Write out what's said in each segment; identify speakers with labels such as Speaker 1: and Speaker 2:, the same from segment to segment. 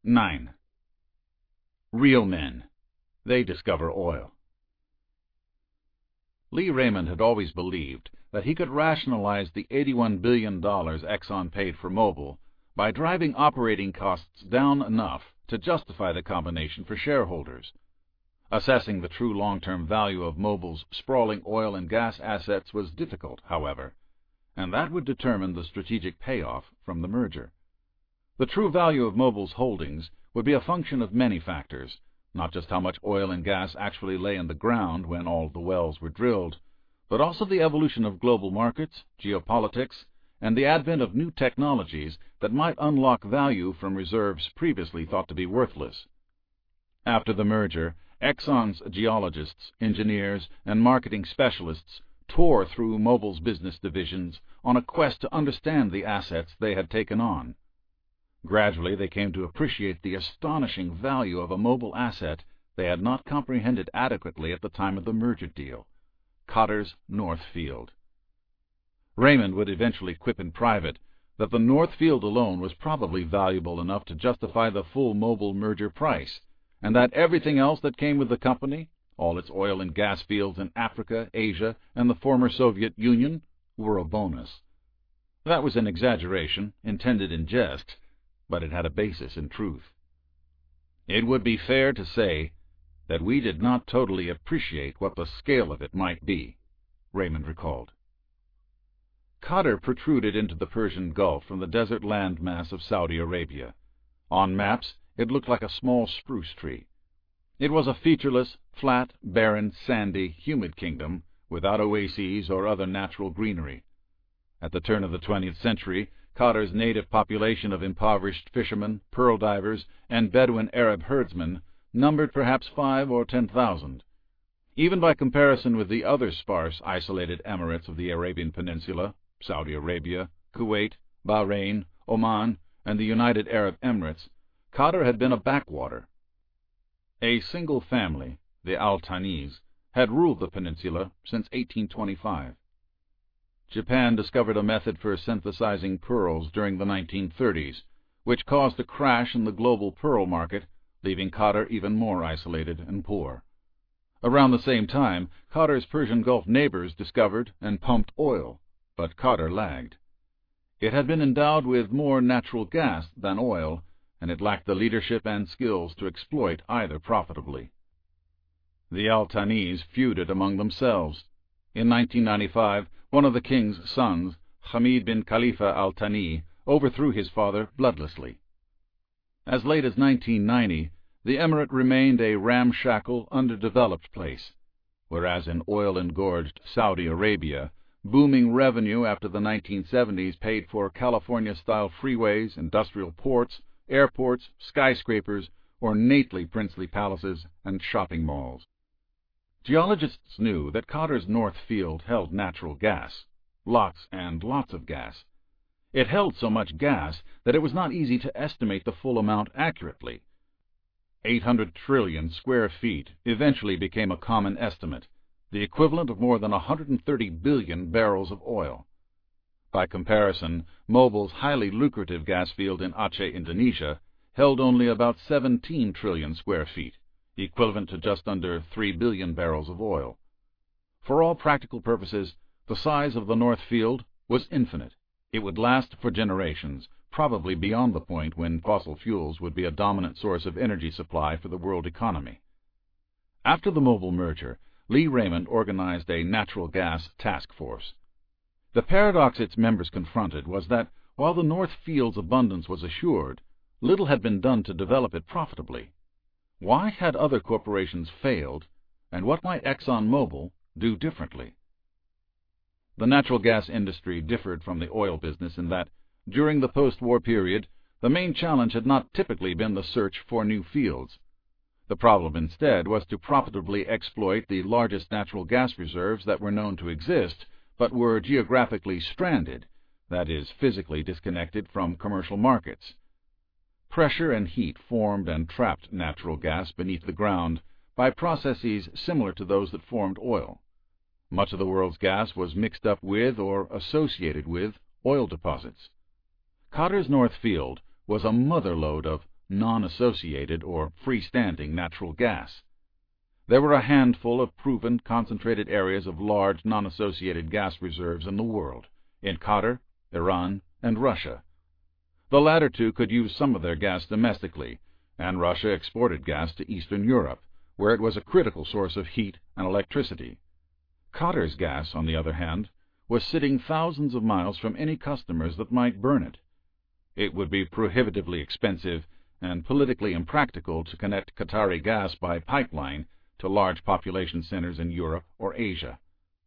Speaker 1: 9. Real men. They discover oil. Lee Raymond had always believed that he could rationalize the $81 billion Exxon paid for Mobil by driving operating costs down enough to justify the combination for shareholders. Assessing the true long-term value of Mobil's sprawling oil and gas assets was difficult, however, and that would determine the strategic payoff from the merger. The true value of Mobil's holdings would be a function of many factors, not just how much oil and gas actually lay in the ground when all the wells were drilled, but also the evolution of global markets, geopolitics, and the advent of new technologies that might unlock value from reserves previously thought to be worthless. After the merger, Exxon's geologists, engineers, and marketing specialists tore through Mobil's business divisions on a quest to understand the assets they had taken on. Gradually they came to appreciate the astonishing value of a Mobil asset they had not comprehended adequately at the time of the merger deal: Cotter's North Field. Raymond would eventually quip in private that the North Field alone was probably valuable enough to justify the full Mobil merger price, and that everything else that came with the company, all its oil and gas fields in Africa, Asia, and the former Soviet Union, were a bonus. That was an exaggeration, intended in jest, but it had a basis in truth. It would be fair to say that we did not totally appreciate what the scale of it might be, Raymond recalled. Cotter protruded into the Persian Gulf from the desert landmass of Saudi Arabia. On maps, it looked like a small spruce tree. It was a featureless, flat, barren, sandy, humid kingdom without oases or other natural greenery. At the turn of the 20th century, Cotter's native population of impoverished fishermen, pearl divers, and Bedouin Arab herdsmen numbered perhaps 5,000 or 10,000. Even by comparison with the other sparse, isolated emirates of the Arabian Peninsula, Saudi Arabia, Kuwait, Bahrain, Oman, and the United Arab Emirates, Cotter had been a backwater. A single family, the Al-Thanis, had ruled the peninsula since 1825. Japan discovered a method for synthesizing pearls during the 1930s, which caused a crash in the global pearl market, leaving Cotter even more isolated and poor. Around the same time, Cotter's Persian Gulf neighbors discovered and pumped oil, but Cotter lagged. It had been endowed with more natural gas than oil, and it lacked the leadership and skills to exploit either profitably. The Al-Thanis feuded among themselves. In 1995, one of the king's sons, Hamid bin Khalifa Al-Thani, overthrew his father bloodlessly. As late as 1990, the emirate remained a ramshackle, underdeveloped place, whereas in oil-engorged Saudi Arabia, booming revenue after the 1970s paid for California-style freeways, industrial ports, airports, skyscrapers, ornately princely palaces, and shopping malls. Geologists knew that Cotter's North Field held natural gas, lots and lots of gas. It held so much gas that it was not easy to estimate the full amount accurately. 800 trillion square feet eventually became a common estimate, the equivalent of more than 130 billion barrels of oil. By comparison, Mobil's highly lucrative gas field in Aceh, Indonesia, held only about 17 trillion square feet, equivalent to just under 3 billion barrels of oil. For all practical purposes, the size of the North Field was infinite. It would last for generations, probably beyond the point when fossil fuels would be a dominant source of energy supply for the world economy. After the Mobil merger, Lee Raymond organized a natural gas task force. The paradox its members confronted was that, while the North Field's abundance was assured, little had been done to develop it profitably. Why had other corporations failed, and what might ExxonMobil do differently? The natural gas industry differed from the oil business in that, during the post-war period, the main challenge had not typically been the search for new fields. The problem instead was to profitably exploit the largest natural gas reserves that were known to exist, but were geographically stranded, that is, physically disconnected from commercial markets. Pressure and heat formed and trapped natural gas beneath the ground by processes similar to those that formed oil. Much of the world's gas was mixed up with or associated with oil deposits. Cotter's North Field was a motherlode of non-associated or freestanding natural gas. There were a handful of proven concentrated areas of large non-associated gas reserves in the world, in Qatar, Iran, and Russia. The latter two could use some of their gas domestically, and Russia exported gas to Eastern Europe, where it was a critical source of heat and electricity. Qatar's gas, on the other hand, was sitting thousands of miles from any customers that might burn it. It would be prohibitively expensive and politically impractical to connect Qatari gas by pipeline to large population centers in Europe or Asia.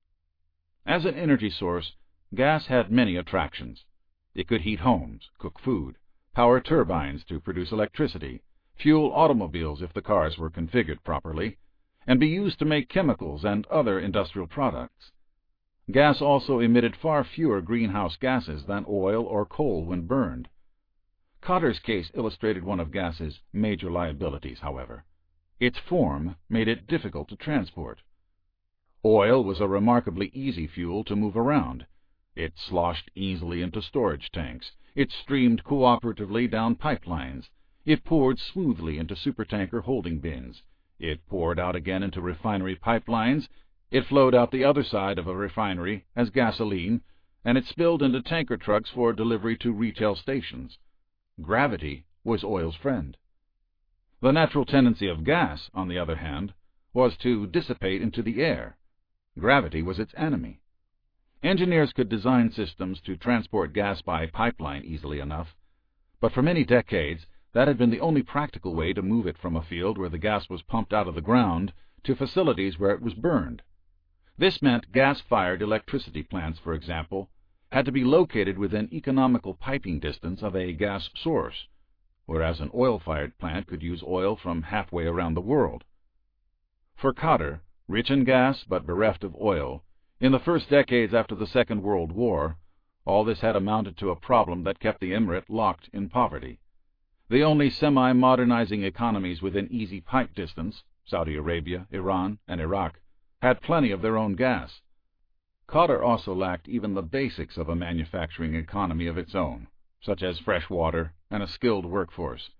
Speaker 1: As an energy source, gas had many attractions. It could heat homes, cook food, power turbines to produce electricity, fuel automobiles if the cars were configured properly, and be used to make chemicals and other industrial products. Gas also emitted far fewer greenhouse gases than oil or coal when burned. Qatar's case illustrated one of gas's major liabilities, however. Its form made it difficult to transport. Oil was a remarkably easy fuel to move around. It sloshed easily into storage tanks. It streamed cooperatively down pipelines. It poured smoothly into supertanker holding bins. It poured out again into refinery pipelines. It flowed out the other side of a refinery as gasoline, and it spilled into tanker trucks for delivery to retail stations. Gravity was oil's friend. The natural tendency of gas, on the other hand, was to dissipate into the air. Gravity was its enemy. Engineers could design systems to transport gas by pipeline easily enough, but for many decades that had been the only practical way to move it from a field where the gas was pumped out of the ground to facilities where it was burned. This meant gas-fired electricity plants, for example, had to be located within economical piping distance of a gas source, whereas an oil-fired plant could use oil from halfway around the world. For Qatar, rich in gas but bereft of oil, in the first decades after the Second World War, all this had amounted to a problem that kept the emirate locked in poverty. The only semi-modernizing economies within easy pipe distance, Saudi Arabia, Iran, and Iraq, had plenty of their own gas. Qatar also lacked even the basics of a manufacturing economy of its own, such as fresh water and a skilled workforce.